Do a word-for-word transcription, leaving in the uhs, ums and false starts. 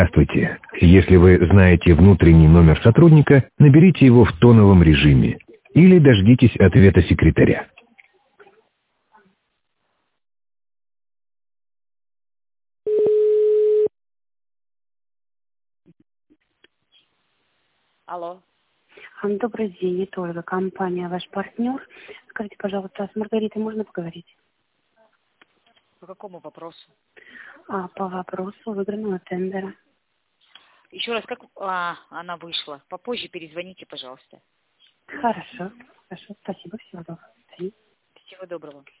Здравствуйте. Если вы знаете внутренний номер сотрудника, наберите его в тоновом режиме или дождитесь ответа секретаря. Алло. А, Добрый день, это Ольга, компания «Ваш партнер». Скажите, пожалуйста, а с Маргаритой можно поговорить? По какому вопросу? А, по вопросу выигранного тендера. Еще раз, как а, она вышла? Попозже перезвоните, пожалуйста. Хорошо, хорошо, спасибо, всего доброго. Всего доброго.